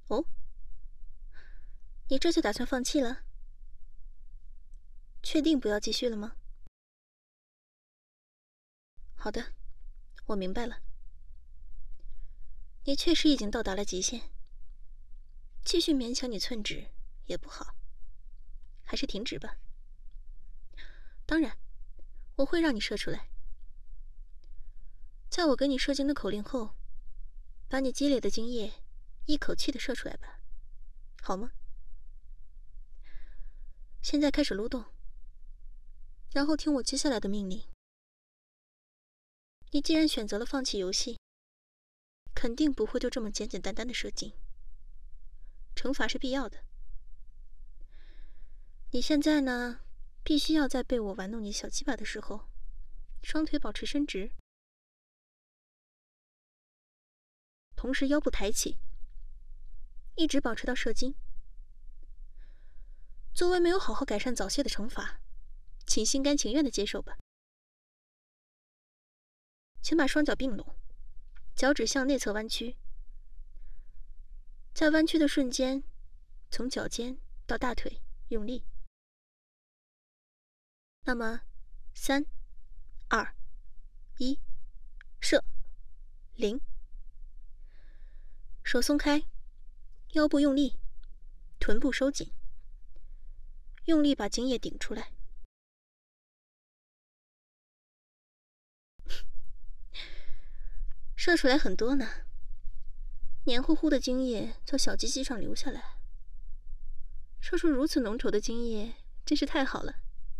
哦，你这就打算放弃了？确定不要继续了吗？好的，我明白了。你确实已经到达了极限，继续勉强你寸指也不好，还是停止吧。当然，我会让你射出来。在我给你射精的口令后，把你积累的精液一口气的射出来吧，好吗？现在开始撸动，然后听我接下来的命令。你既然选择了放弃游戏，肯定不会就这么简简单单的射精，惩罚是必要的。你现在呢，必须要在被我玩弄你小鸡巴的时候，双腿保持伸直，同时腰部抬起，一直保持到射精。作为没有好好改善早泄的惩罚，请心甘情愿的接受吧。请把双脚并拢，脚趾向内侧弯曲，在弯曲的瞬间，从脚尖到大腿用力。那么，3、2、1，射！0。手松开，腰部用力，臀部收紧，用力把精液顶出来。射出来很多呢，黏糊糊的精液从小鸡鸡上流下来，射出如此浓稠的精液，真是太好了。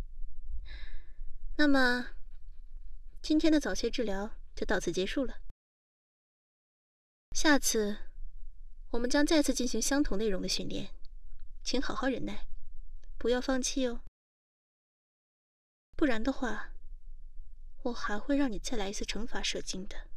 那么，今天的早泄治疗就到此结束了。下次，我们将再次进行相同内容的训练，请好好忍耐，不要放弃哦。不然的话，我还会让你再来一次惩罚射精的。